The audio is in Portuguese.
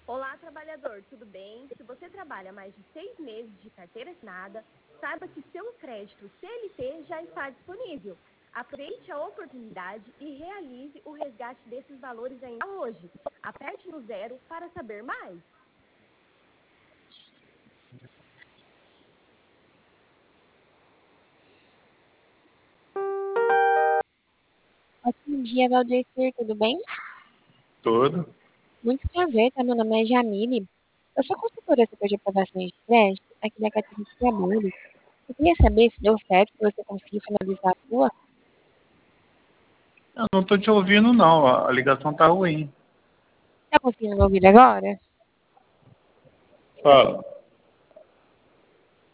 Olá, trabalhador, tudo bem? Se você trabalha mais de 6 meses de carteira assinada, saiba que seu crédito CLT já está disponível. Aproveite a oportunidade e realize o resgate desses valores ainda hoje. Aperte no 0 para saber mais. Ótimo dia, Valdecir, tudo bem? Todo. Muito prazer, tá? Meu nome é Jamile. Eu sou consultora setor de aprovações de crédito aqui da carteira de trabalho. Eu queria saber se deu certo, se você conseguiu finalizar a sua. Eu não tô te ouvindo, não. A ligação tá ruim. Tá conseguindo me ouvir agora? Fala.